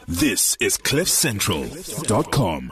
This is CliffCentral.com.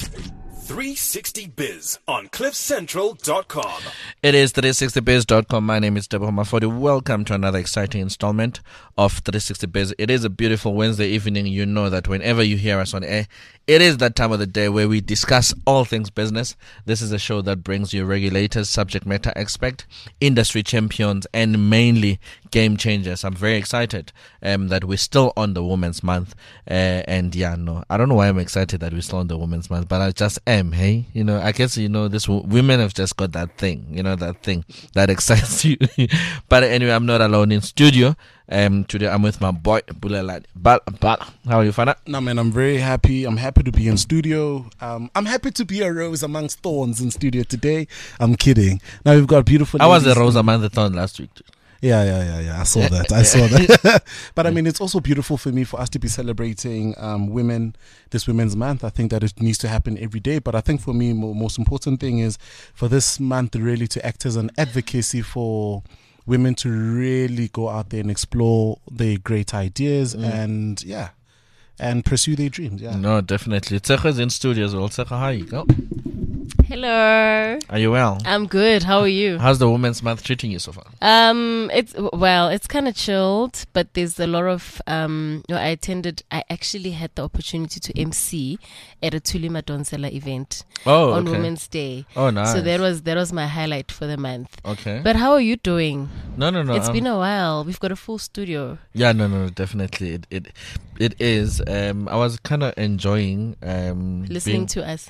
360biz on CliffCentral.com. It is 360biz.com. My name is Deborah Mafodi. Welcome to another exciting installment of 360biz. It is a beautiful Wednesday evening. You know that whenever you hear us on air, it is that time of the day where we discuss all things business. This is a show that brings you regulators, subject matter experts, industry champions, and mainly game changers. I'm very excited that we're still on the Women's Month. I don't know why I'm excited that we're still on the Women's Month, but I just am, hey? I guess, this women have just got that thing, that thing that excites you. But anyway, I'm not alone in studio. Today I'm with my boy Bulelani. But how are you, Fana? No, man, I'm very happy. I'm happy to be in studio. I'm happy to be a rose amongst thorns in studio today. I'm kidding. Now we've got beautiful. I was a rose among the thorns last week too. Yeah. I saw that. But I mean, it's also beautiful for me for us to be celebrating women this Women's Month. I think that it needs to happen every day. But I think for me, most important thing is for this month really to act as an advocacy for women to really go out there and explore their great ideas and pursue their dreams. Yeah. No, definitely. Tsecho is in studio as well. Tsecho, how you go? Hello. Are you well? I'm good. How are you? How's the Women's Month treating you so far? It's kind of chilled, but there's a lot of I actually had the opportunity to MC at a Thuli Madonsela event on Women's Day. Oh, nice. So that was my highlight for the month. Okay. But how are you doing? No. It's been a while. We've got a full studio. Yeah, no, definitely. It is. I was kind of enjoying listening to us.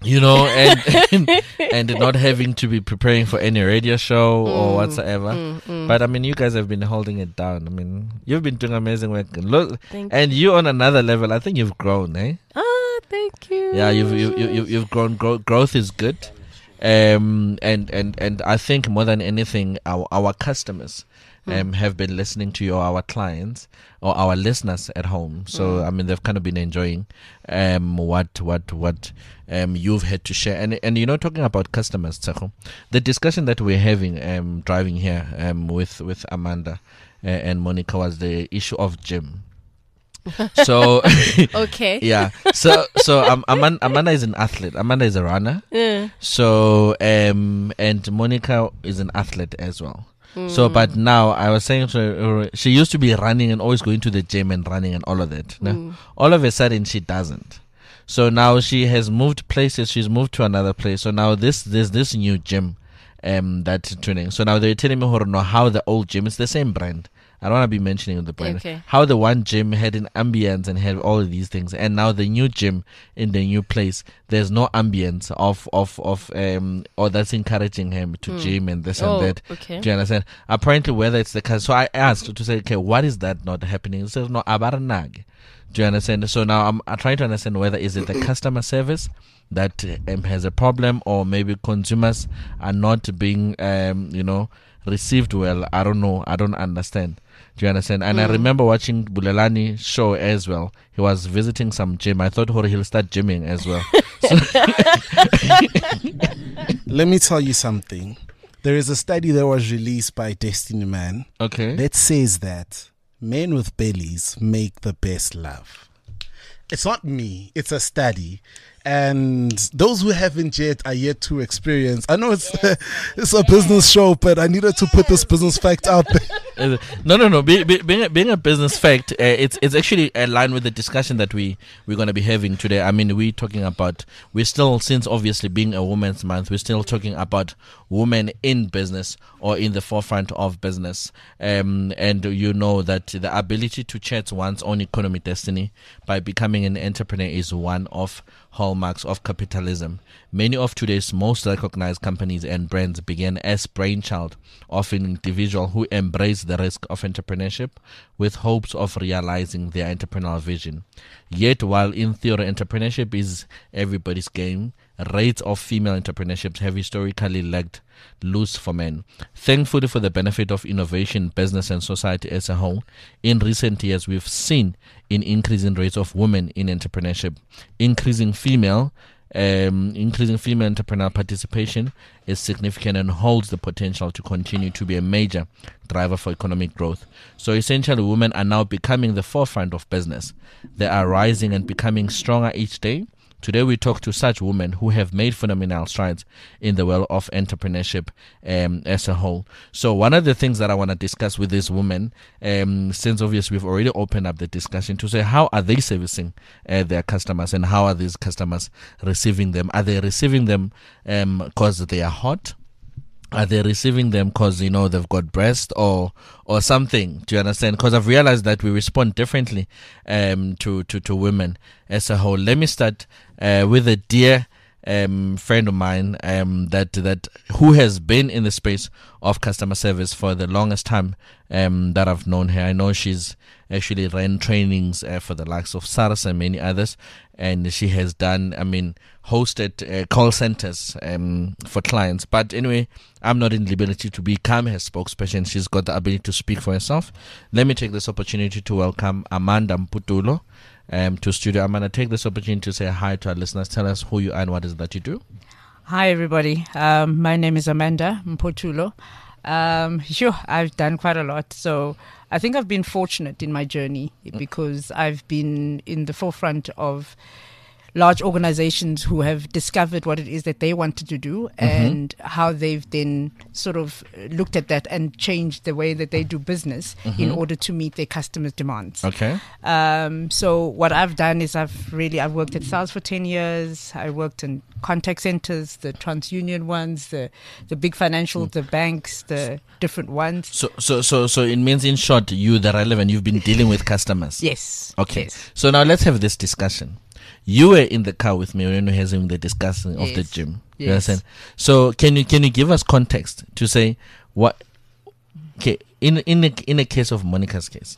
And not having to be preparing for any radio show or whatsoever. But I mean, you guys have been holding it down. I mean, you've been doing amazing work. Look, and you on another level. I think you've grown, eh? Oh, thank you. Yeah, you've grown. Growth is good. And I think more than anything, our customers have been listening to you, or our clients or our listeners at home. So I mean, they've kind of been enjoying what you've had to share. And talking about customers, Tsecho, the discussion that we're having driving here with Amanda and Monica was the issue of gym. So okay. Yeah. So Amanda is an athlete. Amanda is a runner. So and Monica is an athlete as well. So, but now I was saying to her, she used to be running and always going to the gym and running and all of that. Now, all of a sudden she doesn't. So now she has moved places. She's moved to another place. So now there's this new gym that's training. So now they're telling me how the old gym is the same brand. I don't want to be mentioning the brand. Okay. How the one gym had an ambience and had all of these things, and now the new gym in the new place, there's no ambience or that's encouraging him to gym and this and that. Okay. Do you understand? Apparently, whether it's the case. So I asked to say, okay, what is that not happening? It says no, abaranag. Do you understand? So now I'm trying to understand whether is it the customer service that has a problem, or maybe consumers are not being received well. I don't know. I don't understand. Do you understand? And I remember watching Bulelani's show as well. He was visiting some gym. I thought he'll start gymming as well. Let me tell you something. There is a study that was released by Destiny Man. Okay. That says that men with bellies make the best love. It's not me. It's a study. And those who haven't yet are yet to experience. I know it's a business show, but I needed to put this business fact out there. No. Being a business fact, it's actually aligned with the discussion that we're going to be having today. I mean, we're still, since obviously being a Women's Month, we're still talking about women in business or in the forefront of business. And you know that the ability to chart one's own economic destiny by becoming an entrepreneur is one of hallmarks of capitalism. Many of today's most recognized companies and brands began as brainchild of an individual who embraced the risk of entrepreneurship with hopes of realizing their entrepreneurial vision. Yet, while in theory entrepreneurship is everybody's game, rates of female entrepreneurship have historically lagged loose for men. Thankfully, for the benefit of innovation, business and society as a whole, in recent years we've seen an increasing rates of women in entrepreneurship, increasing female increasing female entrepreneurial participation is significant and holds the potential to continue to be a major driver for economic growth. So essentially, women are now becoming the forefront of business. They are rising and becoming stronger each day. Today we talk to such women who have made phenomenal strides in the world of entrepreneurship as a whole. So one of the things that I want to discuss with these women, since obviously we've already opened up the discussion, to say how are they servicing their customers and how are these customers receiving them? Are they receiving them because they are hot? Are they receiving them because, you know, they've got breast or something? Do you understand? Because I've realized that we respond differently to women as a whole. Let me start with a dear friend of mine that who has been in the space of customer service for the longest time that I've known her. I know she's actually ran trainings for the likes of SARS and many others, and she has done, hosted call centers for clients. But anyway, I'm not in liberty to become her spokesperson. She's got the ability to speak for herself. Let me take this opportunity to welcome Amanda Mputulo to studio. I'm going to take this opportunity to say hi to our listeners. Tell us who you are and what is it that you do. Hi, everybody. My name is Amanda Mputulo. I've done quite a lot. So I think I've been fortunate in my journey because I've been in the forefront of large organizations who have discovered what it is that they wanted to do and how they've then sort of looked at that and changed the way that they do business in order to meet their customers' demands. Okay. So what I've done is I've worked at SARS for 10 years. I worked in contact centers, the TransUnion ones, the big financial, the banks, the different ones. So it means, in short, you've been dealing with customers. Yes. Okay. Yes. So now let's have this discussion. You were in the car with me when we were having the discussion of the gym. Yes. You understand? So can you give us context to say what? Okay, in a case of Monica's case,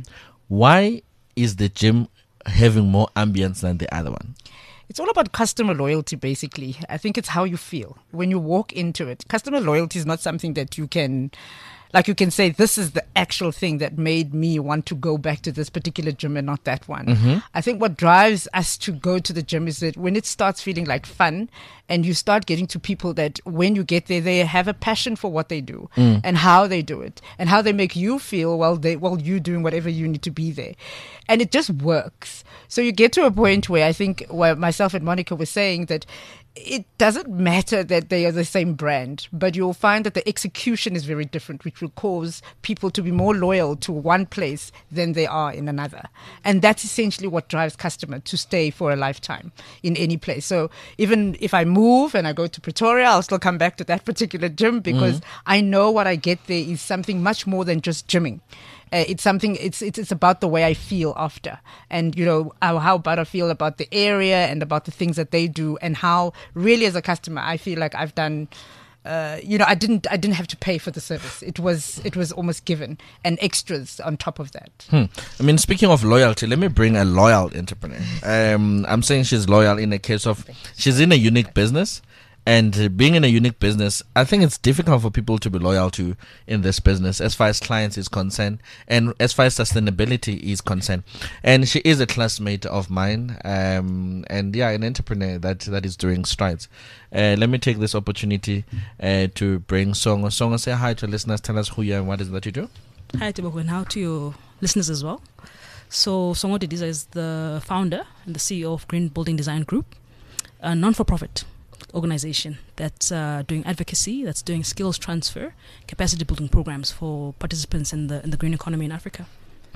why is the gym having more ambience than the other one? It's all about customer loyalty, basically. I think it's how you feel when you walk into it. Customer loyalty is not something that you can say, this is the actual thing that made me want to go back to this particular gym and not that one. I think what drives us to go to the gym is that when it starts feeling like fun and you start getting to people that when you get there, they have a passion for what they do and how they do it and how they make you feel while you doing whatever you need to be there. And it just works. So you get to a point where I think myself and Monica were saying that it doesn't matter that they are the same brand, but you'll find that the execution is very different, which will cause people to be more loyal to one place than they are in another. And that's essentially what drives customer to stay for a lifetime in any place. So even if I move and I go to Pretoria, I'll still come back to that particular gym because I know what I get there is something much more than just gymming. It's something. It's about the way I feel after, and how bad I feel about the area and about the things that they do, and how really as a customer I feel like I've done. I didn't have to pay for the service. It was almost given, and extras on top of that. Speaking of loyalty, let me bring a loyal entrepreneur. I'm saying she's loyal in a case of she's in a unique business. And being in a unique business, I think it's difficult for people to be loyal to in this business as far as clients is concerned and as far as sustainability is concerned. And she is a classmate of mine, and an entrepreneur that is doing strides. Let me take this opportunity to bring Songo. Songo, say hi to listeners. Tell us who you are and what is that you do. Hi, Tebogo, and how to your listeners as well. So Songo Didiza is the founder and the CEO of Green Building Design Group, a non-for-profit organization that's doing advocacy, that's doing skills transfer, capacity building programs for participants in the green economy in Africa.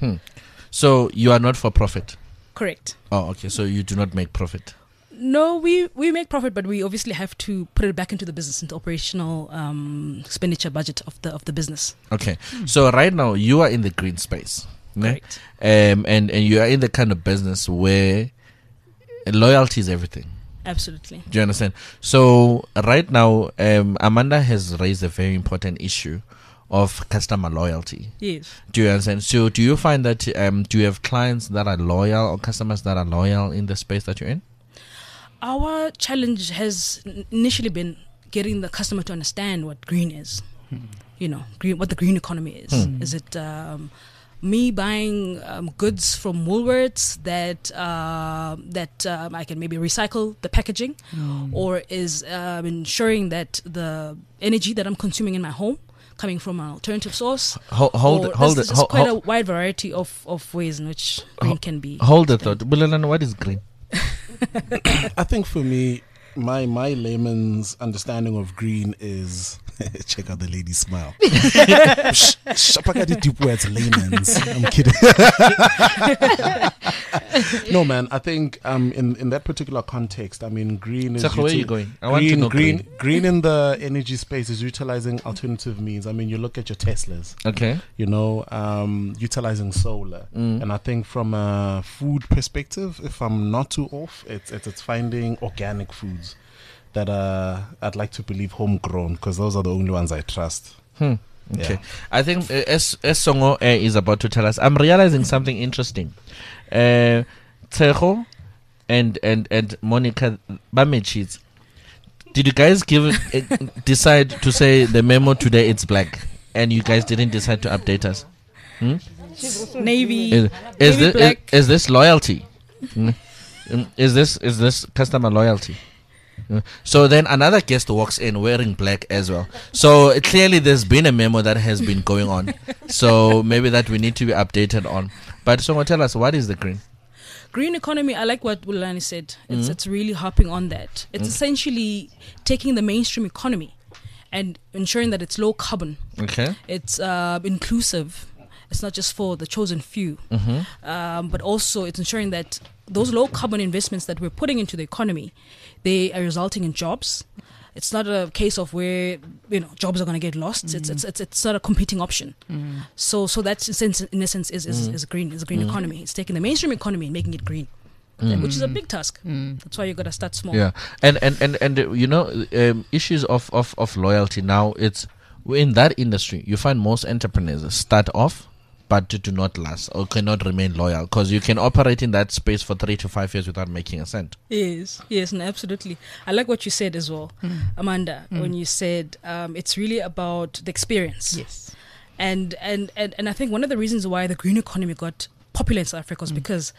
So you are not for profit? Correct. Oh, okay. So you do not make profit? No, we make profit, but we obviously have to put it back into the business, into operational expenditure budget of the business. Okay. So right now you are in the green space. Correct. And you are in the kind of business where loyalty is everything. Absolutely. Do you understand? So right now, Amanda has raised a very important issue of customer loyalty. Yes. Do you understand? So do you find that, do you have clients that are loyal or customers that are loyal in the space that you're in? Our challenge has initially been getting the customer to understand what green is. Green, what the green economy is. Is it me buying goods from Woolworths that I can maybe recycle the packaging, or is ensuring that the energy that I'm consuming in my home coming from an alternative source. There's quite a wide variety of ways in which green can be. Hold the thought. Bulelani, what is green? I think for me, my layman's understanding of green is check out the lady smile. Deep words, layman's. I'm kidding. No, man. I think in that particular context, I mean, green is. Where are you going? I want to know green. Green in the energy space is utilizing alternative means. I mean, you look at your Teslas. Okay. You know, utilizing solar, and I think from a food perspective, if I'm not too off, it's finding organic foods that I'd like to believe homegrown, because those are the only ones I trust. Okay. Yeah. I think as Songo is about to tell us, I'm realizing something interesting. Tseho and Monica Bamechis, did you guys decide to say the memo today it's black, and you guys didn't decide to update us? Navy. Is this loyalty? Is this customer loyalty? So then another guest walks in wearing black as well. So clearly there's been a memo that has been going on. So maybe that we need to be updated on. But so tell us, what is the green? Green economy, I like what Bulelani said. It's really harping on that. It's essentially taking the mainstream economy and ensuring that it's low carbon. Okay. It's inclusive. It's not just for the chosen few. But also it's ensuring that those low carbon investments that we're putting into the economy, they are resulting in jobs. It's not a case of where jobs are going to get lost. It's not a competing option. So that's in essence is green. Is a green economy. It's taking the mainstream economy and making it green, which is a big task. That's why you got to start small. Yeah, and issues of loyalty now. It's in that industry you find most entrepreneurs start off, but do not last or cannot remain loyal, because you can operate in that space for 3 to 5 years without making a cent. Yes, no, absolutely. I like what you said as well, Amanda, when you said it's really about the experience. Yes. And I think one of the reasons why the green economy got popular in South Africa was because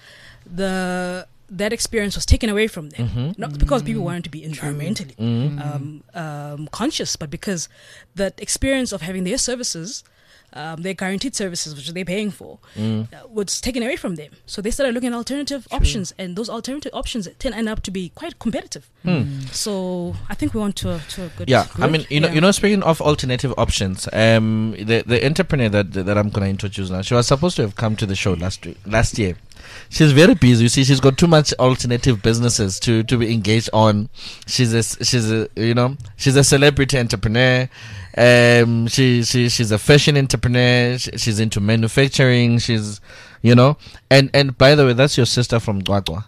that experience was taken away from them. Not because people wanted to be environmentally conscious, but because that experience of having their services, their guaranteed services, which they're paying for, was taken away from them. So they started looking at alternative options, and those alternative options end up to be quite competitive. So I think we want to a good. Yeah, growth. I mean, speaking of alternative options, the entrepreneur that I'm going to introduce now, she was supposed to have come to the show last year. She's very busy. You see, she's got too much alternative businesses to be engaged on. She's a celebrity entrepreneur. She's a fashion entrepreneur. She's into manufacturing. She's, and by the way, that's your sister from Gwagwa.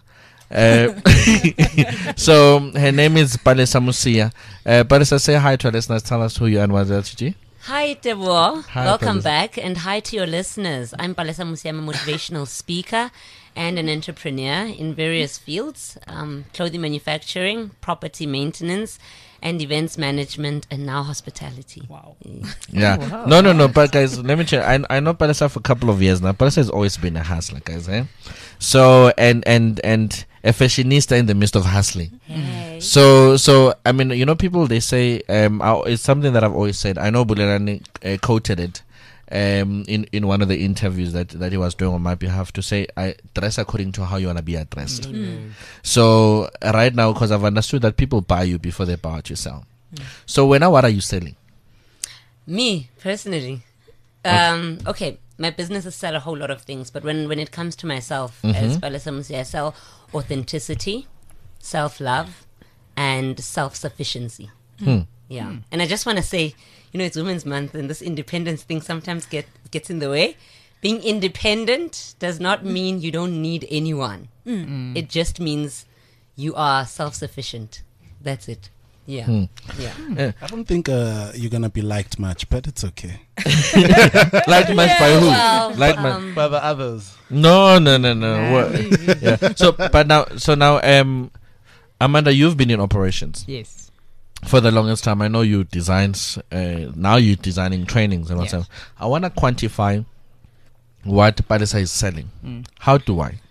So her name is Palesa Musia. Palesa, say hi to our listeners. Tell us who you are and what LTG. Hi, Teboho. Welcome Palesa. back, and hi to your listeners. I'm Palesa Musia. I'm a motivational speaker and an entrepreneur in various fields, clothing manufacturing, property maintenance, and events management, and now hospitality. Wow. Yeah. Oh, wow. No. But guys, let me check. I know Palesa for a couple of years now. Palesa has always been a hustler, guys. So and a fashionista in the midst of hustling. Hey. So I mean, people, they say it's something that I've always said. I know Bulelani quoted it in one of the interviews that he was doing on my behalf, to say, I dress according to how you want to be addressed. So right now, because I've understood that people buy you before they buy what you sell. So what are you selling? Me, personally. Okay, my businesses sell a whole lot of things, but when it comes to myself, as Palesa Musia, I sell authenticity, self-love, and self-sufficiency. Yeah. And I just want to say, it's Women's Month, and this independence thing sometimes gets in the way. Being independent does not mean you don't need anyone. It just means you are self-sufficient. That's it. Yeah. Yeah. I don't think you're gonna be liked much, but it's okay. Liked much by who? Well, By the others. No. Yeah. So now, Amanda, you've been in operations. Yes. For the longest time. I know you designs. Now you're designing trainings and whatsoever. I want to quantify what Palesa is selling. How do I?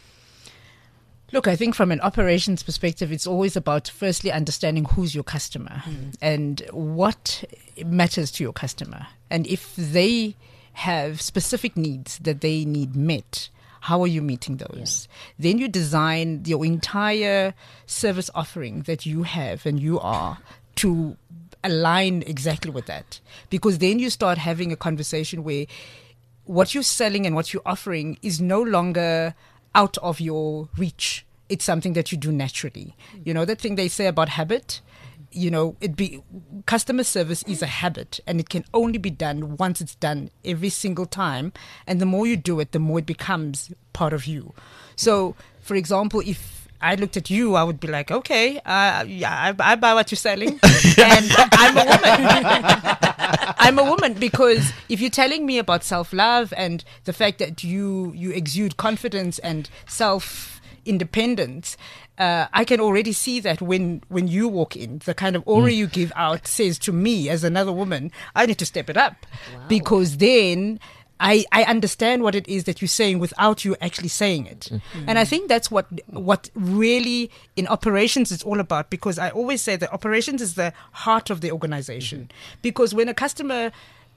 Look, I think from an operations perspective, it's always about firstly understanding who's your customer and what matters to your customer. And if they have specific needs that they need met, how are you meeting those? Then you design your entire service offering that you have and you are to align exactly with that. Because then you start having a conversation where what you're selling and what you're offering is no longer out of your reach. It's something that you do naturally. You know, that thing they say about habit, you know, customer service is a habit and it can only be done once it's done every single time. And the more you do it, the more it becomes part of you. So, for example, if I looked at you, I would be like, okay, I buy what you're selling. And I'm a woman. I'm a woman because if you're telling me about self-love and the fact that you exude confidence and self-independence, I can already see that when you walk in, the kind of aura you give out says to me as another woman, I need to step it up. Wow. Because then I understand what it is that you're saying without you actually saying it. And I think that's what really in operations is all about, because I always say that operations is the heart of the organization. Because when a customer,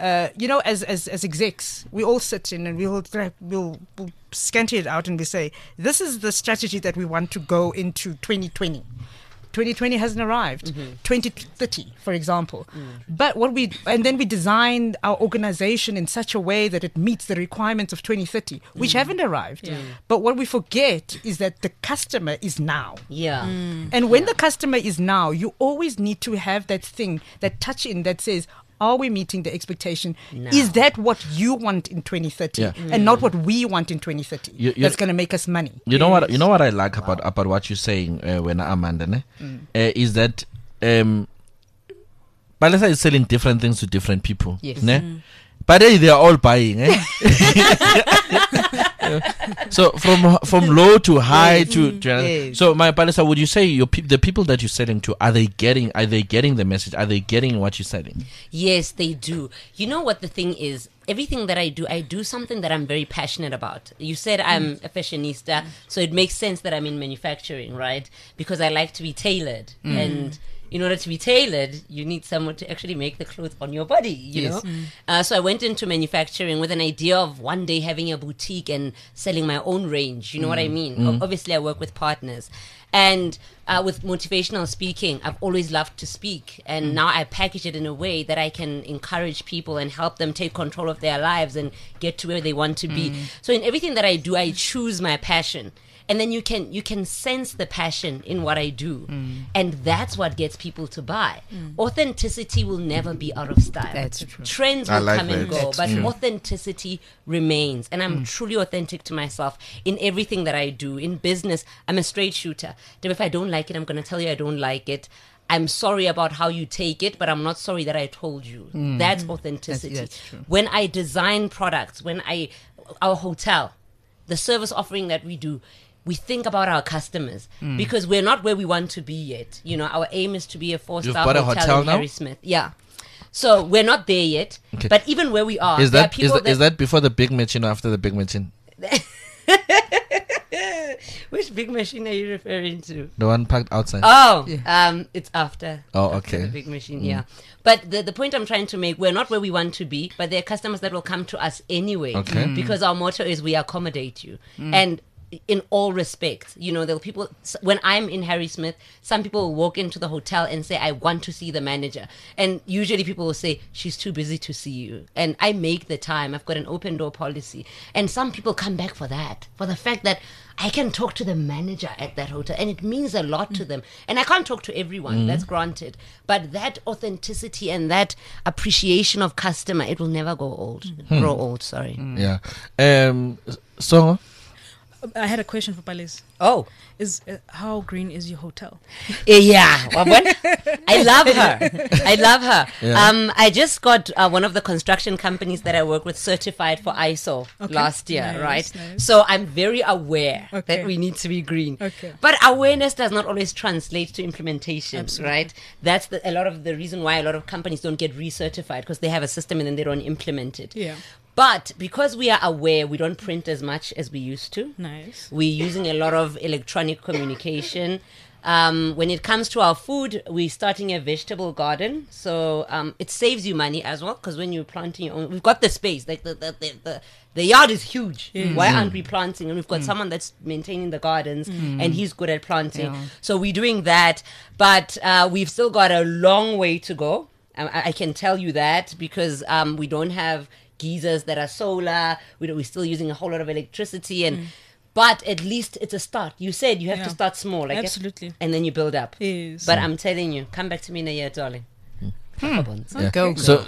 as execs, we all sit in and we'll scanty it out and we say, this is the strategy that we want to go into 2020. 2020 hasn't arrived. 2030, for example. But then we design our organization in such a way that it meets the requirements of 2030, which haven't arrived. But what we forget is that the customer is now. And when the customer is now, you always need to have that thing, that touch in that says, are we meeting the expectation? No. Is that what you want in 2030 and not what we want in 2030? That's going to make us money. You know what I like about what you're saying, when Amanda, is that Palesa is selling different things to different people. Yes. But they are all buying. So from low to high to so my Palesa, would you say the people that you're selling to, are they getting the message? Are they getting what you're selling? Yes, they do. You know what the thing is? Everything that I do something that I'm very passionate about. You said I'm a fashionista, so it makes sense that I'm in manufacturing, right? Because I like to be tailored. And in order to be tailored, you need someone to actually make the clothes on your body, you know? So I went into manufacturing with an idea of one day having a boutique and selling my own range. You know what I mean? Obviously, I work with partners. And with motivational speaking, I've always loved to speak. And now I package it in a way that I can encourage people and help them take control of their lives and get to where they want to be. So in everything that I do, I choose my passion. And then you can sense the passion in what I do. And that's what gets people to buy. Authenticity will never be out of style. That's true. Trends will come and go, but authenticity remains. And I'm truly authentic to myself in everything that I do. In business, I'm a straight shooter. If I don't like it, I'm going to tell you I don't like it. I'm sorry about how you take it, but I'm not sorry that I told you. That's authenticity. That's true. When I design products, our hotel, the service offering that we do, we think about our customers because we're not where we want to be yet. You know, our aim is to be a 4-star hotel in Harrismith. Yeah. So we're not there yet. Okay. But even where we are, is that before the big machine or after the big machine? Which big machine are you referring to? The one parked outside. Oh, it's after. Oh, okay. After the big machine, yeah. But the point I'm trying to make, we're not where we want to be, but there are customers that will come to us anyway. Okay. Because our motto is we accommodate you. And in all respects, you know, there are people, when I'm in Harrismith, some people will walk into the hotel and say, I want to see the manager. And usually people will say, she's too busy to see you. And I make the time. I've got an open door policy. And some people come back for that, for the fact that I can talk to the manager at that hotel. And it means a lot to them. And I can't talk to everyone, that's granted. But that authenticity and that appreciation of customer, it will never go old. Grow old, sorry. Yeah. So I had a question for Palesa. Oh. How green is your hotel? Yeah. I love her. Yeah. I just got one of the construction companies that I work with certified for ISO last year, right? Nice. So I'm very aware that we need to be green. Okay. But awareness does not always translate to implementation, Absolutely. Right? That's a lot of the reason why a lot of companies don't get recertified, because they have a system and then they don't implement it. Yeah. But because we are aware, we don't print as much as we used to. Nice. We're using a lot of electronic communication. When it comes to our food, we're starting a vegetable garden. So it saves you money as well, because when you're planting your own, we've got the space. Like the yard is huge. Why aren't we planting? And we've got someone that's maintaining the gardens, and he's good at planting. Yeah. So we're doing that. But we've still got a long way to go. I can tell you that, because we don't have geysers that are solar. We're still using a whole lot of electricity, and but at least it's a start. You said you have to start small, like absolutely, and then you build up. Yes. But I'm telling you, come back to me in a year, darling. Yeah. Go. So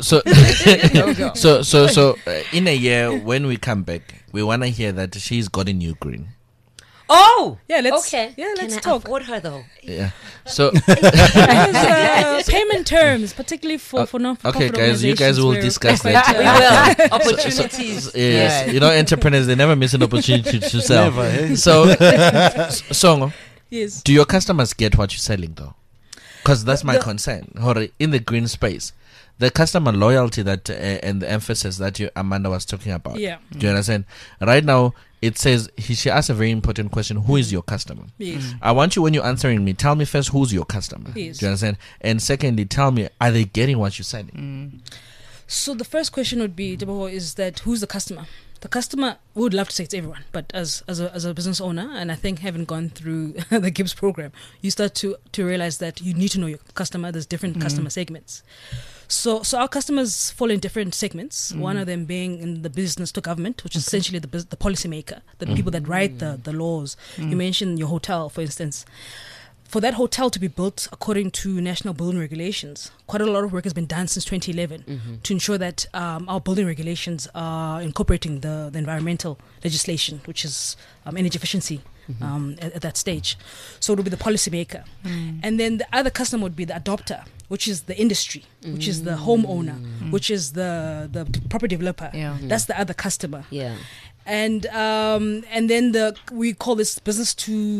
in a year when we come back, we want to hear that she's got a new green. Oh, Yeah, let's okay. let's Can talk. I afford her though? Yeah. So Because, payment terms, particularly for non-profit okay, guys, you guys organizations, will we're discuss quite, that. We will. Opportunities. Yes, Yeah. you know, entrepreneurs, they never miss an opportunity to sell. Never, eh? So, Songo, yes. do your customers get what you're selling though? Because that's my concern. Hore, in the green space, the customer loyalty that and the emphasis that Amanda was talking about. Yeah. Do you understand? Right now, it says she asked a very important question: who is your customer? Yes. I want you, when you're answering me, tell me first who's your customer. Yes. Do you understand? And secondly, tell me, are they getting what you're selling? So the first question would be, Deboho, is that who's the customer? The customer, we would love to say it's everyone, but as a business owner, and I think having gone through the GIBS program, you start to realize that you need to know your customer. There's different customer segments. So our customers fall in different segments. One of them being in the business to government, which is essentially the policymaker, the people that write the laws. You mentioned your hotel, for instance. For that hotel to be built according to national building regulations, quite a lot of work has been done since 2011 to ensure that our building regulations are incorporating the environmental legislation, which is energy efficiency at that stage. So it would be the policymaker. And then the other customer would be the adopter, which is the industry, which is the homeowner, which is the property developer. Yeah. That's the other customer. Yeah. And then we call this business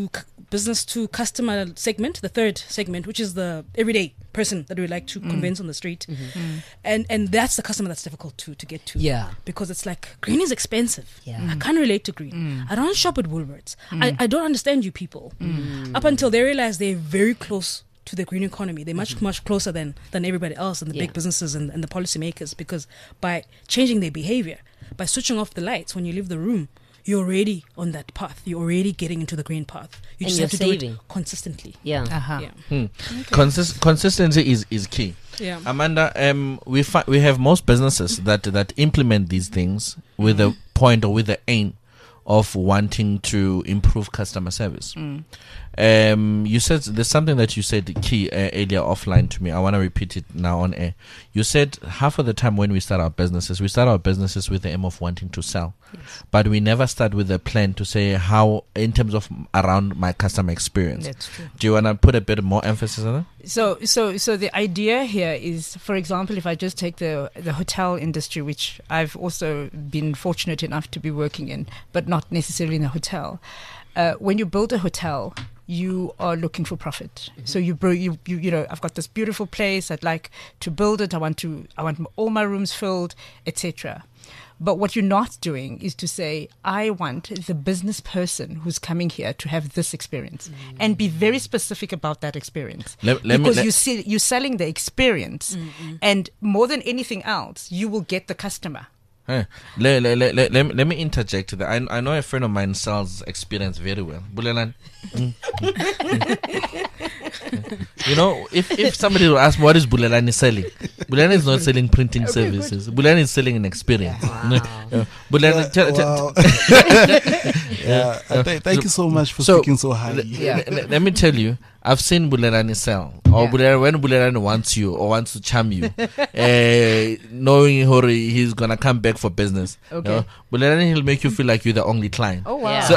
to customer segment, the third segment, which is the everyday person that we like to convince on the street. And that's the customer that's difficult to get to. Yeah. Because it's like, green is expensive. Yeah. I can't relate to green. I don't shop at Woolworths. I don't understand you people. Up until they realize they're very close to the green economy. They're much closer than everybody else and the big businesses and the policymakers, because by changing their behavior, by switching off the lights when you leave the room, you're already on that path. You're already getting into the green path. You And just you're have to saving. do it consistently. Yeah. Yeah. Consistency is key. Yeah. Amanda, we have most businesses that implement these things with a point or with the aim of wanting to improve customer service. You said there's something that you said key earlier offline to me. I want to repeat it now on air. You said half of the time when we start our businesses with the aim of wanting to sell, but we never start with a plan to say how, in terms of around my customer experience. That's true. Do you want to put a bit more emphasis on that? So the idea here is, for example, if I just take the hotel industry, which I've also been fortunate enough to be working in, but not necessarily in a hotel. When you build a hotel, you are looking for profit. So you know, I've got this beautiful place. I'd like to build it. I want all my rooms filled, etc. But what you're not doing is to say, I want the business person who's coming here to have this experience, and be very specific about that experience. Because you're selling the experience, and more than anything else, you will get the customer. Hey, let me interject there. I know a friend of mine sells experience very well. Bulelan. You know, if somebody will ask me what is Bulelani selling, Bulelani is not selling printing services. Bulelani is selling an experience. Wow. Bulelani, thank you so much for speaking so highly. Let me tell you, I've seen Bulelani sell, or when Bulelani wants you or wants to charm you, knowing he's gonna come back for business. Okay. Bulelani, he'll make you feel like you're the only client. Oh wow, Yeah. So,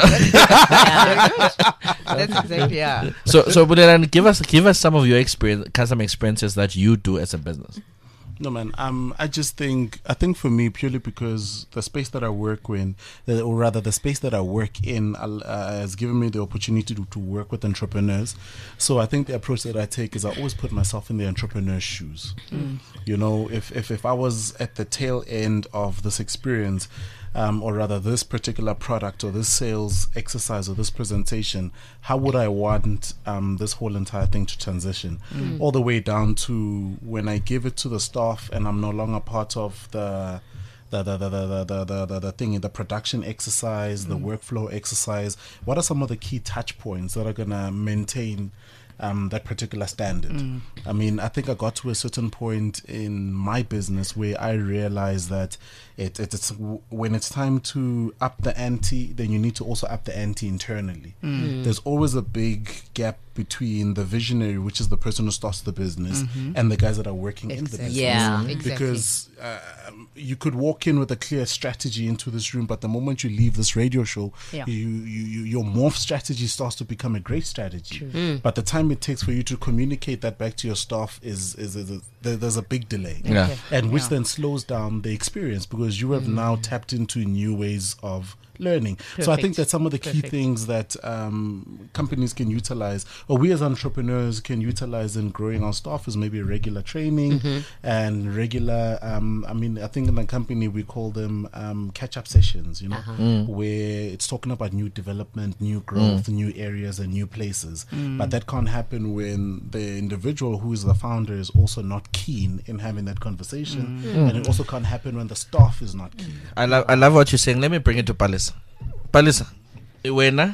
that's exactly So Bulelani, give us some of your customer experiences that you do as a business. No, man. I think for me, purely because the space that I work in, or rather the space that I work in, has given me the opportunity to work with entrepreneurs. So I think the approach that I take is I always put myself in the entrepreneur's shoes. You know, if I was at the tail end of this experience, or rather this particular product or this sales exercise or this presentation, how would I want this whole entire thing to transition? All the way down to when I give it to the staff and I'm no longer part of the thing in the production exercise, the workflow exercise. What are some of the key touch points that are going to maintain that particular standard? I mean, I think I got to a certain point in my business where I realized that it's when it's time to up the ante, then you need to also up the ante internally. There's always a big gap between the visionary, which is the person who starts the business, and the guys that are working in the business. Yeah, because you could walk in with a clear strategy into this room, but the moment you leave this radio show, your morph strategy starts to become a great strategy. But the time it takes for you to communicate that back to your staff there's a big delay, and which then slows down the experience because you have now tapped into new ways of learning. Perfect. So I think that some of the key things that companies can utilize, or we as entrepreneurs can utilize in growing our staff, is maybe regular training and regular, I mean, I think in the company we call them catch-up sessions, you know, where it's talking about new development, new growth, new areas and new places. But that can't happen when the individual who is the founder is also not keen in having that conversation. And it also can't happen when the staff is not keen. I love what you're saying. Let me bring it to Palisa. Palisa, when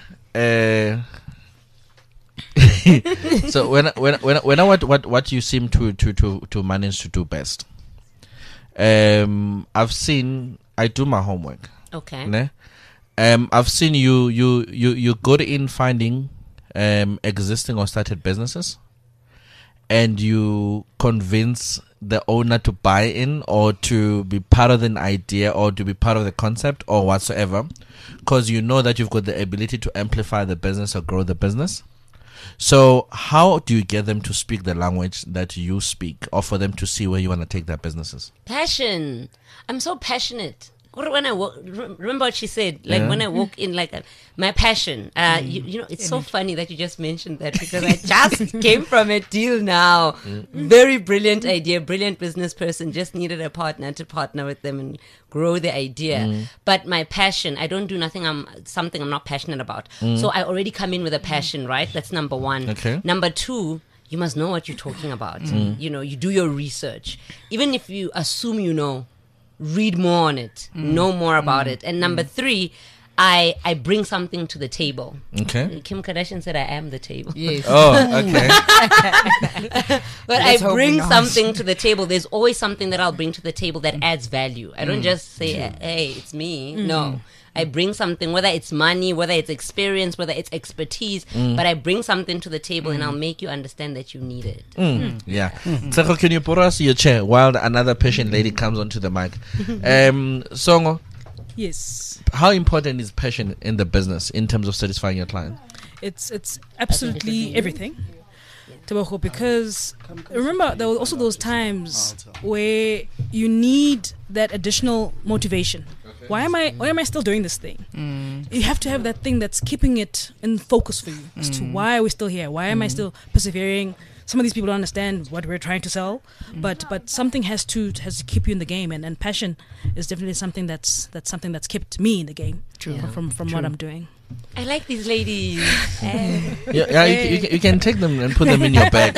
so what you seem to manage to do best, I do my homework. Okay. Ne? I've seen you good in finding existing or started businesses, and you convince the owner to buy in or to be part of an idea or to be part of the concept or whatsoever, because you know that you've got the ability to amplify the business or grow the business. So how do you get them to speak the language that you speak, or for them to see where you want to take their businesses? Passion. I'm so passionate. When I remember what she said, like when I walk in, like my passion. You know, it's so funny that you just mentioned that, because I just came from a deal now. Very brilliant idea, brilliant business person. Just needed a partner to partner with them and grow the idea. But my passion, I don't do something I'm not passionate about. So I already come in with a passion, right? That's number one. Okay. Number two, you must know what you're talking about. You know, you do your research. Even if you assume you know, read more on it, know more about it. And number three, I bring something to the table. Okay. Kim Kardashian said I am the table. Yes. Oh, okay. But I bring something to the table. There's always something that I'll bring to the table that adds value. I don't just say, hey, it's me. No. I bring something, whether it's money, whether it's experience, whether it's expertise, but I bring something to the table and I'll make you understand that you need it. Yeah. Tshego, can you put us your chair while another patient lady comes onto the mic? Songo, Yes. how important is passion in the business in terms of satisfying your client? It's absolutely everything. Tebogo, because remember there were also those times where you need that additional motivation. Why am I still doing this thing? You have to have that thing that's keeping it in focus for you as to why are we still here? Why am I still persevering? Some of these people don't understand what we're trying to sell, but something has to keep you in the game, and passion is definitely something that's kept me in the game. True. From what I'm doing. I like these ladies. You can take them and put them in your bag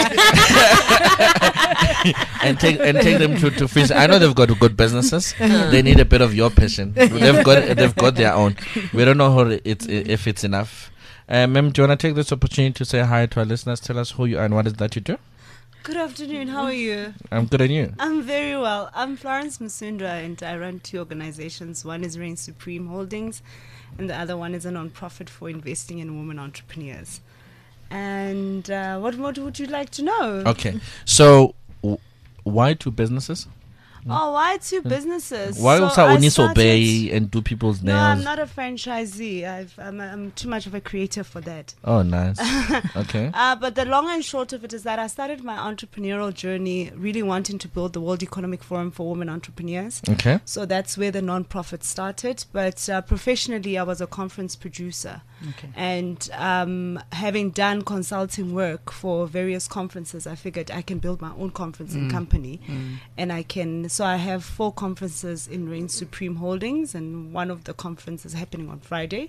and take them to fish. I know they've got good businesses. They need a bit of your passion. They've got their own. We don't know if it's enough. Ma'am, do you want to take this opportunity to say hi to our listeners? Tell us who you are and what is that you do? Good afternoon. How are you? I'm good, and you? I'm very well. I'm Florence Musundwa, and I run two organizations. One is Reign Supreme Holdings, and the other one is a non-profit for investing in women entrepreneurs. And what would you like to know? Okay. So, why two businesses? Oh, why two businesses? Why So also I only started- obey and do people's No, nails? I'm not a franchisee. I'm too much of a creative for that. Oh, nice. Okay. But the long and short of it is that I started my entrepreneurial journey really wanting to build the World Economic Forum for women entrepreneurs. Okay. So that's where the non-profit started. But professionally, I was a conference producer. Okay. And having done consulting work for various conferences, I figured I can build my own conferencing company. And so I have 4 conferences in Reign Supreme Holdings, and one of the conferences happening on Friday.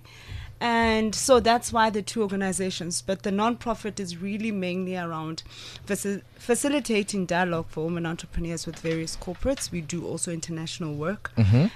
And so that's why the 2 organizations. But the non-profit is really mainly around facilitating dialogue for women entrepreneurs with various corporates. We do also international work.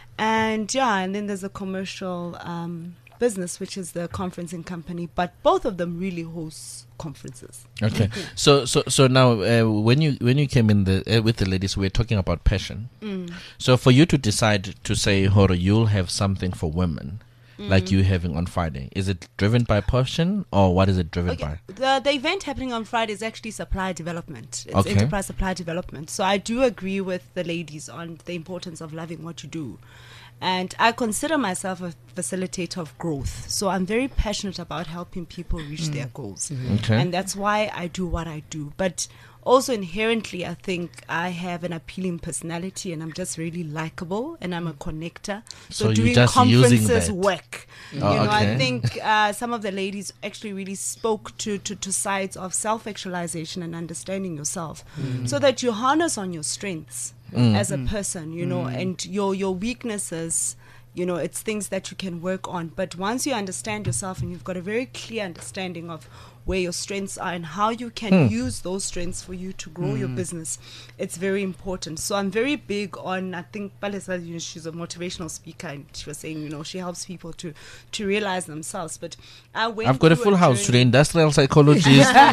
And then there's a commercial business, which is the conferencing company. But both of them really host conferences. Okay. So now when you came in with the ladies, we were talking about passion. So for you to decide to say, Horo, you'll have something for women, like you having on Friday, is it driven by passion, or what is it driven by? The event happening on Friday is actually supply development. It's Okay. enterprise supply development. So I do agree with the ladies on the importance of loving what you do. And I consider myself a facilitator of growth. So I'm very passionate about helping people reach their goals. Okay. And that's why I do what I do. But also inherently, I think I have an appealing personality, and I'm just really likable, and I'm a connector. So you're doing just using conferences that. work. Oh, I okay. think some of the ladies actually really spoke to sides of self-actualization and understanding yourself, so that you harness on your strengths as a person, and your weaknesses. It's things that you can work on. But once you understand yourself and you've got a very clear understanding of where your strengths are and how you can use those strengths for you to grow your business, it's very important. So I'm very big on, I think Palesa, she's a motivational speaker, and she was saying, she helps people to realize themselves. But I've got a full house today: industrial psychologist,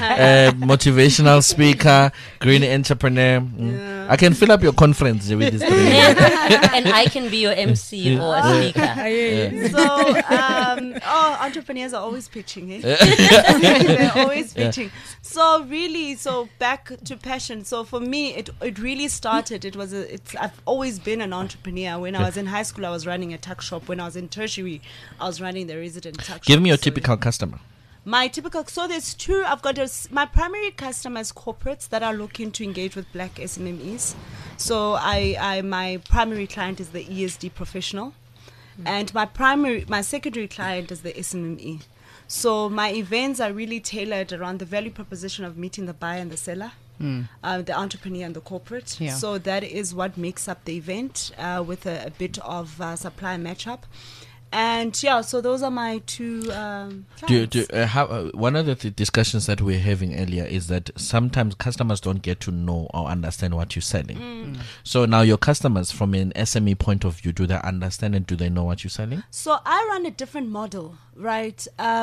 motivational speaker, green entrepreneur. I can fill up your conference with this. And I can be your MC or a speaker. So, entrepreneurs are always pitching, eh? They're always pitching. So really, back to passion. So for me, it really started. I've always been an entrepreneur. When I was in high school, I was running a tuck shop. When I was in tertiary, I was running the resident tuck shop. Give me your typical customer. So there's 2. I've got my primary customers, corporates that are looking to engage with black SMMEs. So my primary client is the ESD professional, and my secondary client is the SMME. So my events are really tailored around the value proposition of meeting the buyer and the seller, the entrepreneur and the corporate. Yeah. So that is what makes up the event, with a bit of supply matchup. And so those are my 2 clients. One of the discussions that we're having earlier is that sometimes customers don't get to know or understand what you're selling. So now your customers, from an SME point of view, do they understand and do they know what you're selling? So I run a different model, right?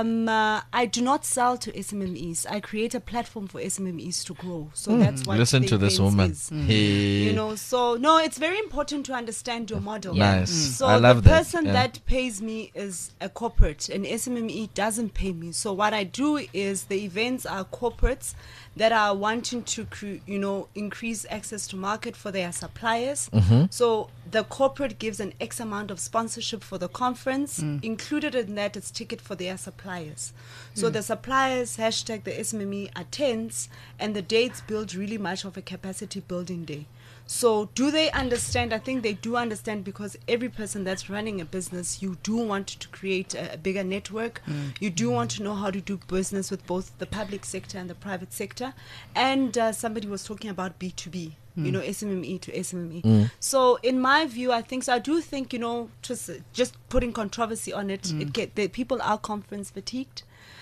I do not sell to SMMEs. I create a platform for SMMEs to grow. So that's what Listen the to this events woman. is. Hey. So no, it's very important to understand your model. Nice. So I love the that. person Yeah. that pays me is a corporate, and SMME doesn't pay me. So what I do is the events are corporates that are wanting to increase access to market for their suppliers. So the corporate gives an X amount of sponsorship for the conference. Included in that is ticket for their suppliers. So the suppliers, # the SMME attends, and the dates build really much of a capacity building day. So do they understand? I think they do understand, because every person that's running a business, you do want to create a bigger network. You do want to know how to do business with both the public sector and the private sector. And somebody was talking about B2B, SMME to SMME. So in my view, I do think, just putting controversy on it, the people are conference fatigued.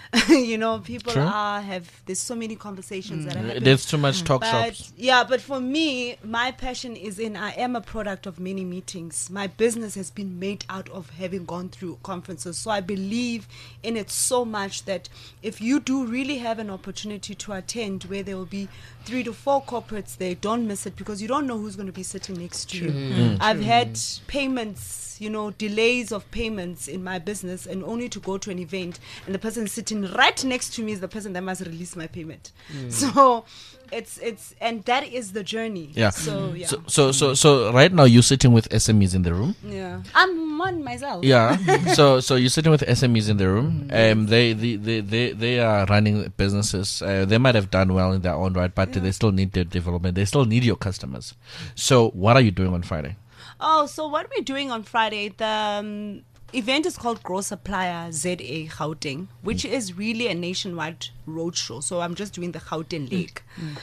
People there's so many conversations that are happening. There's too much talk shops. Yeah, but for me, my passion is I am a product of many meetings. My business has been made out of having gone through conferences. So I believe in it so much that if you do really have an opportunity to attend where there will be 3 to 4 corporates there, don't miss it, because you don't know who's going to be sitting next to you. I've had payments, delays of payments in my business, and only to go to an event and the person sitting and right next to me is the person that must release my payment. So it's and that is the journey. Yeah. So yeah. So right now you're sitting with SMEs in the room. Yeah. I'm one myself. Yeah. so you're sitting with SMEs in the room. They are running businesses. They might have done well in their own right, but they still need their development. They still need your customers. So what are you doing on Friday? Oh, so what we're doing on Friday, the event is called Grow Supplier ZA Gauteng, which is really a nationwide roadshow. So I'm just doing the Gauteng leg.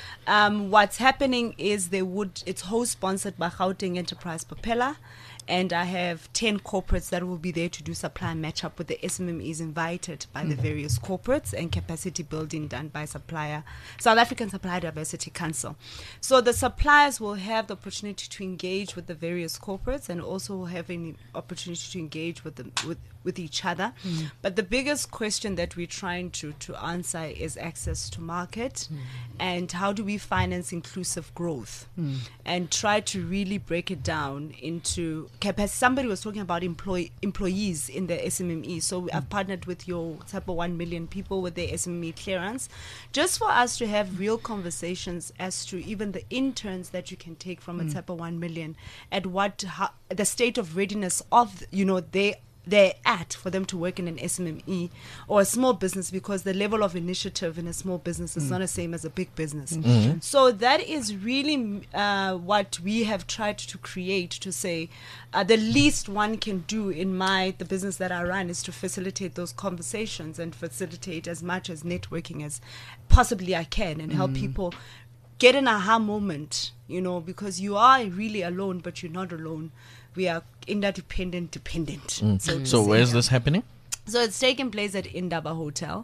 What's happening is it's host sponsored by Gauteng Enterprise Propeller. And I have 10 corporates that will be there to do supply match-up with the SMMEs invited by the various corporates, and capacity building done by South African Supplier Diversity Council. So the suppliers will have the opportunity to engage with the various corporates, and also will have an opportunity to engage with each other. But the biggest question that we're trying to answer is access to market, and how do we finance inclusive growth, and try to really break it down into capacity. Somebody was talking about employees in the SMME. So I've partnered with your type of 1 million people with their SMME clearance, just for us to have real conversations as to even the interns that you can take from a type of 1 million, at the state of readiness of they're at for them to work in an SMME or a small business, because the level of initiative in a small business is not the same as a big business. So that is really what we have tried to create, to say the least one can do in the business that I run is to facilitate those conversations and facilitate as much as networking as possibly I can, and help people get an aha moment, because you are really alone, but you're not alone. We are interdependent, dependent. So where's this happening? So it's taking place at Indaba Hotel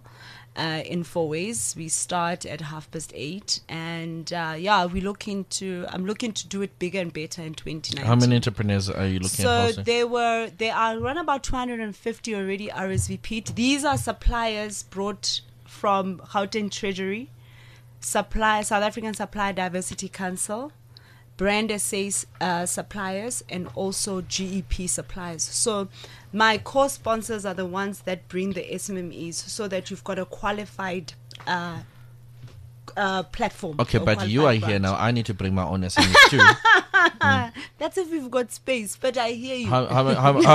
in Fourways. We start at 8:30, and I'm looking to do it bigger and better in 2019. How many entrepreneurs are you looking at? So there are around about 250 already RSVP'd. These are suppliers brought from Gauteng Treasury, South African Supplier Diversity Council, Brand SA suppliers, and also GEP suppliers. So my core sponsors are the ones that bring the SMMEs, so that you've got a qualified platform. Okay, but you are here now. I need to bring my own SMEs too. That's if we've got space, but I hear you. How No,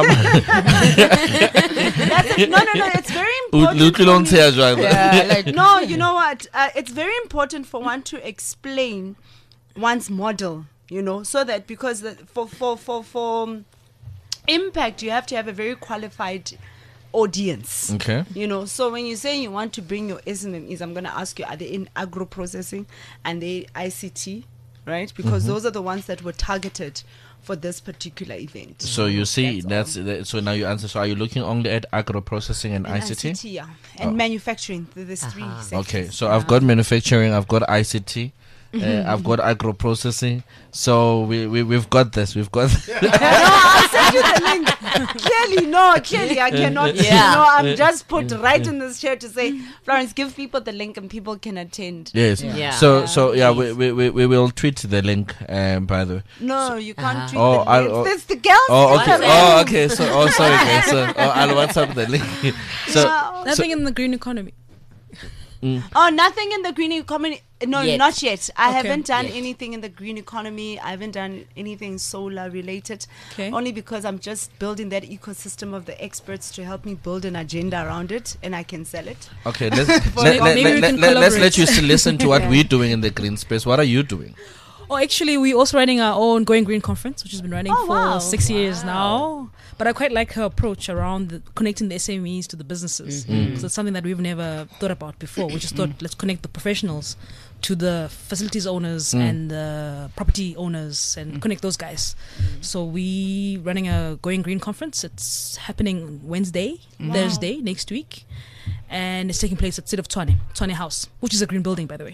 it's very important. No, you know what? It's very important for one to explain one's model, so that, because for impact, you have to have a very qualified audience. Okay. So when you say you want to bring your SMMEs, I'm going to ask you, are they in agro processing and they ICT, right? Because those are the ones that were targeted for this particular event. So you see, so now you answer. So are you looking only at agro processing and ICT? ICT, yeah, and manufacturing. There's three sectors. Okay, so I've got manufacturing, I've got ICT. I've got agro processing, so we've got this. We've got. I'll send you the link. Clearly, I cannot. I'm just put right in this chair to say, Florence, give people the link and people can attend. Yes. Yeah. So we will tweet the link. By the way. No, you can't tweet the link. It's the girls. Okay. So sorry guys. So I'll WhatsApp the link. So nothing in the green economy. Nothing in the green economy. No, not yet. I Okay. haven't done anything in the green economy. I haven't done anything solar related. Okay. Only because I'm just building that ecosystem of the experts to help me build an agenda around it, and I can sell it. Okay, Maybe we can let's let collaborate. you listen to what we're doing in the green space. What are you doing? Oh, actually, we're also running our own Going Green conference, which has been running for 6 years now. But I quite like her approach around connecting the SMEs to the businesses. Because it's something that we've never thought about before. We just thought, let's connect the professionals to the facilities owners and the property owners and connect those guys. So we running a Going Green conference. It's happening Thursday next week. And it's taking place at City of Tshwane House, which is a green building, by the way.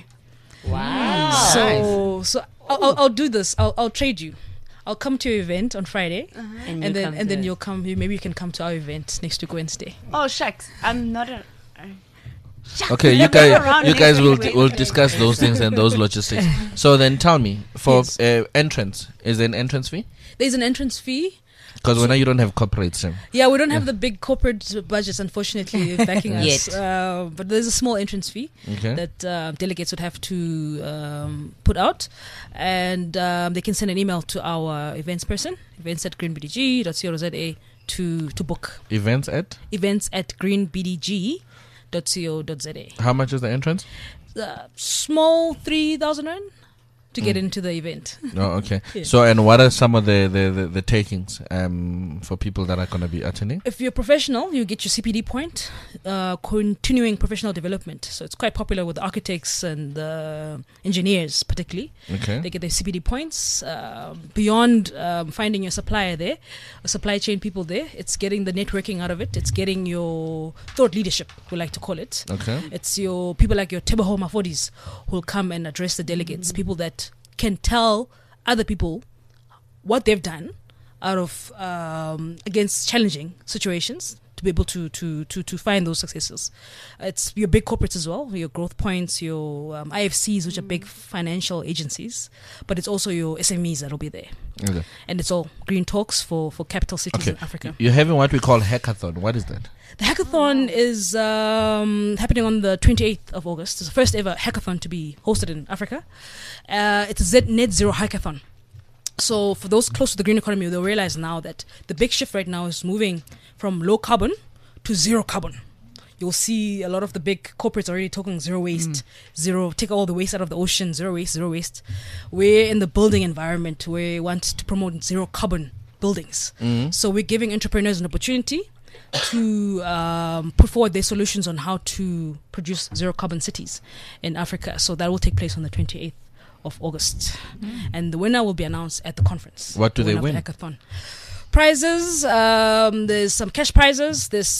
Wow. So I'll do this. I'll trade you. I'll come to your event on Friday, and then you'll come. Maybe you can come to our event next week Wednesday. Oh shucks, I'm not a. Okay, you guys will discuss those things and those logistics. So then tell me, for entrance, is there an entrance fee? There's an entrance fee. Because when you don't have corporates. Yeah, we don't have the big corporate budgets, unfortunately, backing us. But there's a small entrance fee that delegates would have to put out. And they can send an email to our events person, events@greenbdg.co.za to book. Events at greenbdg.co.za. How much is the entrance? Small 3,000 rand to get into the event. Oh, okay. Yeah. So, and what are some of the takings for people that are going to be attending? If you're professional, you get your CPD point, continuing professional development. So it's quite popular with architects and engineers, particularly. Okay. They get their CPD points. Beyond finding your supplier there, or supply chain people there, it's getting the networking out of it. It's getting your thought leadership, we like to call it. Okay. It's your people like your Teboho Mafodis who will come and address the delegates, people that can tell other people what they've done out of against challenging situations to be able to find those successes. It's your big corporates as well, your growth points, your IFCs, which are big financial agencies, but it's also your SMEs that'll be there. Okay. And it's all green talks for capital cities in Africa. You're having what we call hackathon. What is that? The hackathon is happening on the 28th of August. It's the first ever hackathon to be hosted in Africa. It's a net zero hackathon. So for those close to the green economy, they'll realize now that the big shift right now is moving from low carbon to zero carbon. You'll see a lot of the big corporates already talking zero waste, take all the waste out of the ocean, zero waste. We're in the building environment where we want to promote zero carbon buildings. So we're giving entrepreneurs an opportunity to put forward their solutions on how to produce zero carbon cities in Africa. So that will take place on the 28th of August. And the winner will be announced at the conference. What do they win? The hackathon. Prizes, there's some cash prizes. There's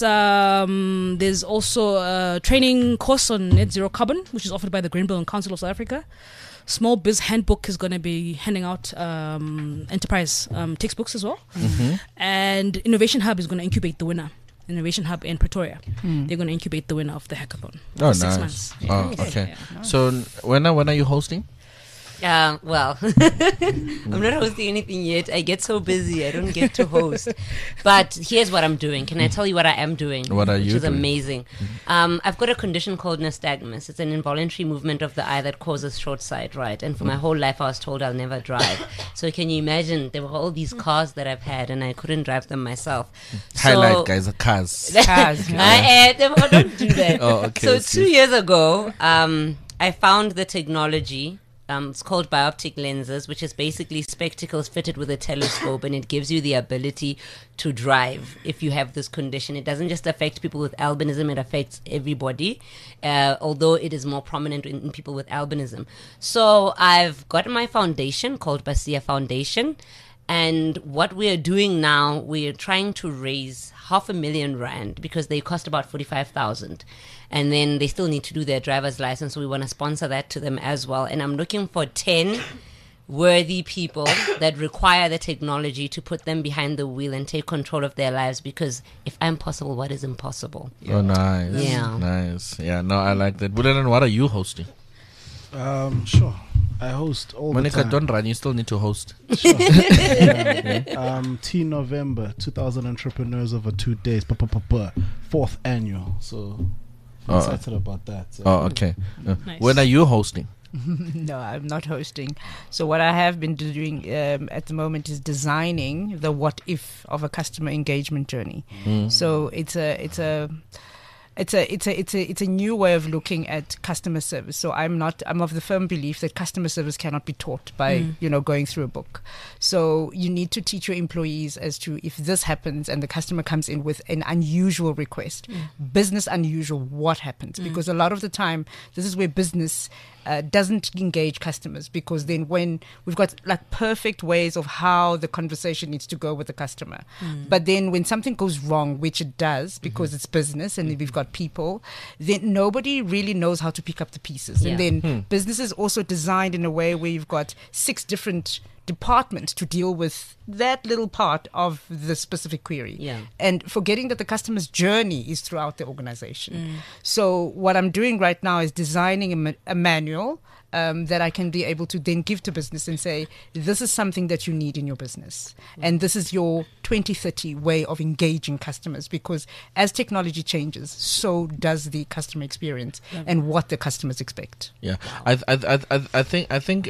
also a training course on net zero carbon, which is offered by the Green Building Council of South Africa. Small Biz Handbook is going to be handing out enterprise textbooks as well. And Innovation Hub is going to incubate the winner. Innovation Hub in Pretoria. They're going to incubate the winner of the hackathon. Oh, 6 nice. months. Oh, okay. Yeah. So when are you hosting? Well, I'm not hosting anything yet. I get so busy, I don't get to host. But here's what I'm doing. Can I tell you what I am doing? What are you doing? Which is amazing. I've got a condition called nystagmus. It's an involuntary movement of the eye that causes short sight, right? And for my whole life, I was told I'll never drive. So can you imagine? There were all these cars that I've had, and I couldn't drive them myself. Highlight, guys, cars. Don't do that. Oh, okay. So 2 years ago, I found the technology. It's called bioptic lenses, which is basically spectacles fitted with a telescope, and it gives you the ability to drive if you have this condition. It doesn't just affect people with albinism, it affects everybody, although it is more prominent in people with albinism. So I've got my foundation called Basia Foundation, and what we are doing now, we are trying to raise 500,000 rand because they cost about 45,000. And then they still need to do their driver's license. So we want to sponsor that to them as well. And I'm looking for 10 worthy people that require the technology to put them behind the wheel and take control of their lives. Because if I'm possible, what is impossible? Oh, nice. Yeah. Nice. Yeah, no, I like that. Bulelan, what are you hosting? Sure. I host all Monica, the time. don't run. You still need to host. Sure. Teen November, 2,000 entrepreneurs over 2 days. 4th annual. So I'm excited about that. So. Oh, okay. Nice. When are you hosting? No, I'm not hosting. So what I have been doing at the moment is designing the what if of a customer engagement journey. So it's a new way of looking at customer service. So I'm of the firm belief that customer service cannot be taught by going through a book. So you need to teach your employees as to if this happens and the customer comes in with an unusual request, business unusual, what happens? Because a lot of the time this is where business doesn't engage customers, because then when we've got like perfect ways of how the conversation needs to go with the customer, but then when something goes wrong, which it does because it's business and we've got people, then nobody really knows how to pick up the pieces. And then business is also designed in a way where you've got 6 different department to deal with that little part of the specific query. Yeah. And forgetting that the customer's journey is throughout the organization. So what I'm doing right now is designing a manual that I can be able to then give to business and say, this is something that you need in your business. And this is your 2030 way of engaging customers, because as technology changes, so does the customer experience and what the customers expect. Yeah. I think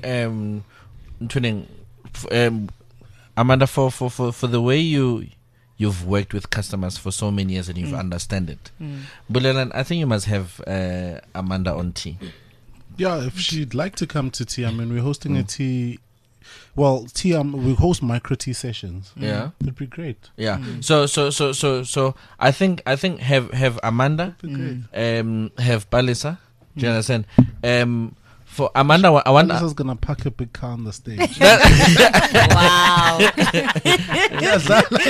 Amanda, for the way you've worked with customers for so many years and you've understand it. Bulelan, I think you must have Amanda on tea. Yeah, if she'd like to come to tea, I mean, we're hosting a tea. Well, tea. We host micro tea sessions. Yeah, it'd be great. Yeah. So I think have Amanda, have Palesa. Do you understand? For Amanda, I want. Palisa's gonna pack a big car on the stage. Wow. Yes.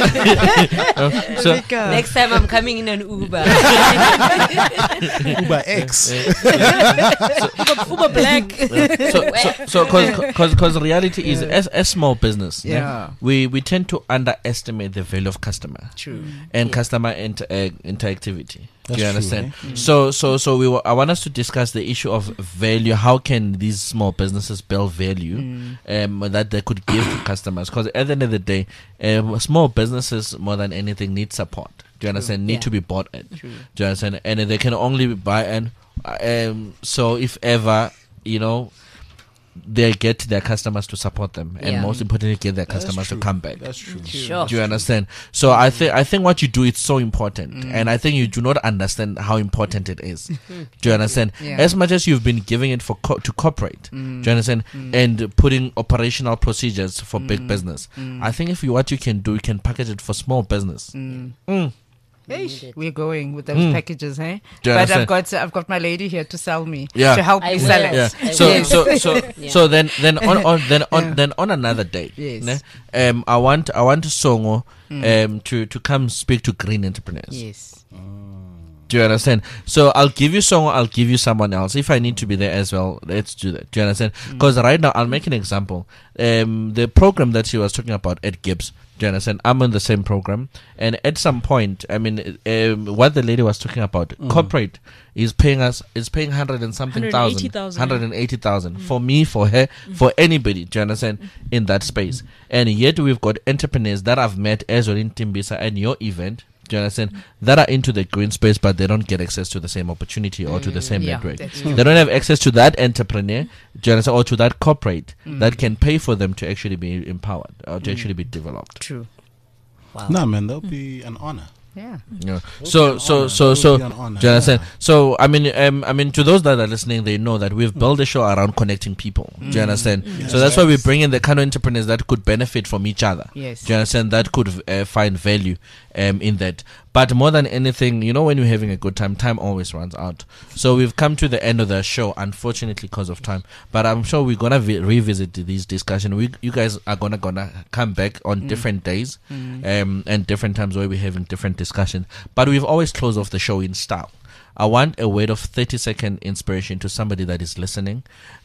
So next time I'm coming in an Uber. Uber X. Uber Black. So because reality is as small business, we tend to underestimate the value of customer. True. And customer interactivity. That's do you understand? True, So I want us to discuss the issue of value. How can these small businesses build value that they could give to customers? Because at the end of the day, small businesses more than anything need support. Do you understand? Need to be bought at. Do you understand? And they can only buy and so if ever they get their customers to support them, and most importantly, get their customers to come back. That's true. Sure. Do you understand? So I think what you do is so important, and I think you do not understand how important it is. Do you understand? As much as you've been giving it to corporate, do you understand, and putting operational procedures for big business, I think what you can do, you can package it for small business. We're going with those packages, eh? But I've got my lady here to sell me, to help me sell it. Yeah. So then on another day, I want Songo to come speak to green entrepreneurs. Yes. Do you understand? So I'll give you Songo, I'll give you someone else. If I need to be there as well, let's do that. Do you understand? Because right now, I'll make an example. The program that she was talking about at Gibbs, do you understand? I'm on the same program, and at some point, I mean, what the lady was talking about, corporate is paying 100 and something thousand, 180,000 for me, for her, for anybody. Do you understand? In that space, and yet we've got entrepreneurs that I've met as well in Timbisa and your event. Do you understand? That are into the green space, but they don't get access to the same opportunity or to the same network. They don't have access to that entrepreneur, do you understand, or to that corporate that can pay for them to actually be empowered or to actually be developed. True. Wow. No, man, that'll be an honor. Yeah. So do you understand? So I mean, to those that are listening, they know that we've built a show around connecting people. Do you understand? So that's why we bring in the kind of entrepreneurs that could benefit from each other. Yes. Do you understand? That could find value in that. But more than anything, when you're having a good time, time always runs out. So we've come to the end of the show, unfortunately, because of time. But I'm sure we're gonna revisit these discussions. You guys are gonna come back on different days, and different times where we're having different discussions. But we've always closed off the show in style. I want a word of 30-second inspiration to somebody that is listening,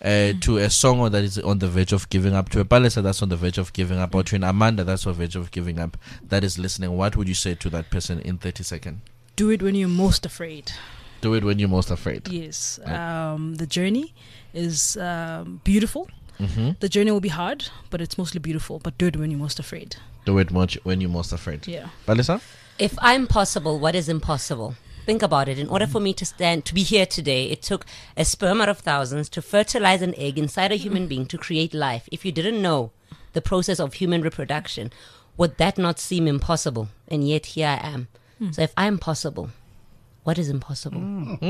to a song that is on the verge of giving up, to a Palesa that's on the verge of giving up, or to an Amanda that's on the verge of giving up, that is listening. What would you say to that person in 30 seconds? Do it when you're most afraid. Do it when you're most afraid. Yes. The journey is beautiful. The journey will be hard, but it's mostly beautiful. But do it when you're most afraid. Do it when you're most afraid. Yeah. Palesa? If I'm possible, what is impossible? Think about it. In order for me to be here today, it took a sperm out of thousands to fertilize an egg inside a human being to create life. If you didn't know the process of human reproduction, would that not seem impossible? And yet here I am. So if I'm possible, what is impossible?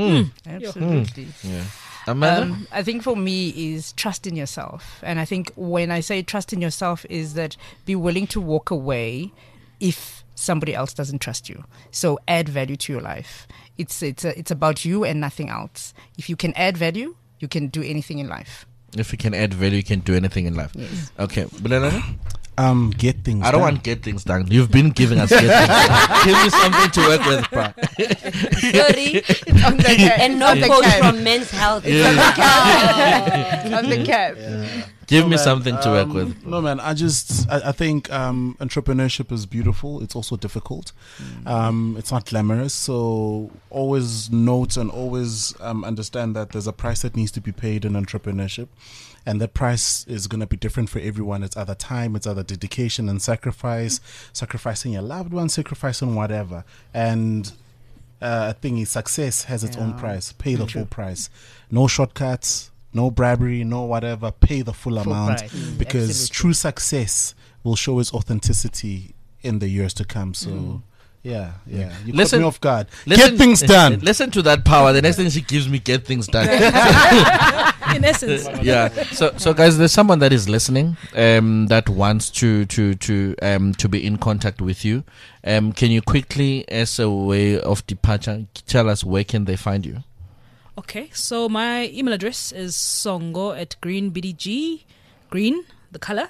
Absolutely. Yeah. I think for me is trust in yourself. And I think when I say trust in yourself is that be willing to walk away if somebody else doesn't trust you. So add value to your life. It's about you and nothing else. If you can add value, you can do anything in life. If you can add value, you can do anything in life. Yes. Okay. Bulelani? Get things done. I don't want get things done. You've been giving us get things done. Give me something to work with, pa. Sorry. And no quote from Men's Health. It's on the cap. On the cap. Give me something to work with. No, man. I think entrepreneurship is beautiful. It's also difficult. It's not glamorous. So always note and always understand that there's a price that needs to be paid in entrepreneurship. And that price is going to be different for everyone. It's either time, it's either dedication and sacrifice, sacrificing your loved ones, sacrificing whatever. And I think success has its own price. Pay the full price. No shortcuts, no bribery, no whatever. Pay the full amount. Because absolutely. True success will show its authenticity in the years to come. So... Yeah. You caught me off guard. Get things done. Listen to that power. The next thing she gives me, get things done. In essence. Yeah. So guys, there's someone that is listening, that wants to be in contact with you. Can you quickly, as a way of departure, tell us where can they find you? Okay. So my email address is songo@greenbdg, green, the color,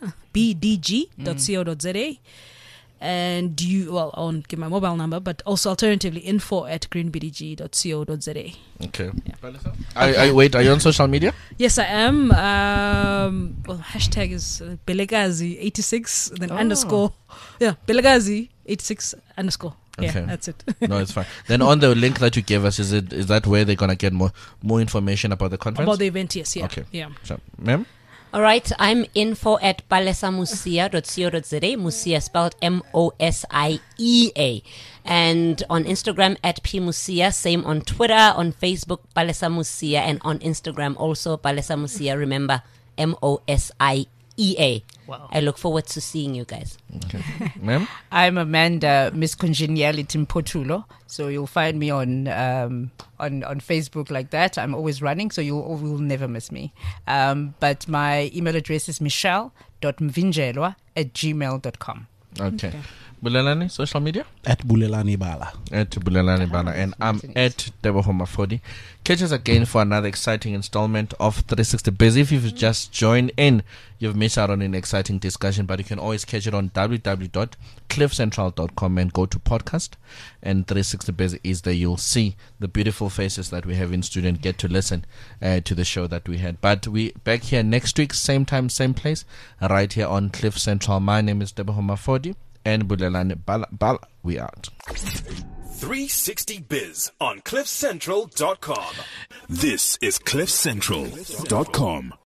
bdg.co.za. And I won't give my mobile number, but also alternatively info@greenbdg.co.za. Okay. Yeah. Wait, are you on social media? Yes, I am. Hashtag is Belegazi86, then underscore. Yeah, Belegazi86 underscore. Yeah, okay. That's it. No, it's fine. Then on the link that you gave us, is that where they're gonna get more information about the conference? About the event, yes. Yeah. Okay. Yeah. So, ma'am. All right, I'm info@palesamusia.co.za, Musia spelled MOSIEA. And on Instagram @PMusia, same on Twitter, on Facebook, Palesamusia, and on Instagram also, Palesamusia, remember, MOSIEA. Wow. I look forward to seeing you guys. Okay. Ma'am? I'm Amanda, Miss Congeniality Mpotulo. So you'll find me on Facebook like that. I'm always running, so you will never miss me. But my email address is michelle.mvinjelwa@gmail.com. Okay. Bulelani, social media? @Bulelani Bala. @Bulelani Bala. And I'm @Debohoma40. Catch us again for another exciting installment of 360 Biz. If you've just joined in, you've missed out on an exciting discussion, but you can always catch it on www.cliffcentral.com and go to podcast. And 360 Biz is there. You'll see the beautiful faces that we have in studio and get to listen to the show that we had. But we back here next week, same time, same place, right here on Cliff Central. My name is Debohoma40. And Bulelani Bala, we out. 360 Biz on CliffCentral.com. This is CliffCentral.com.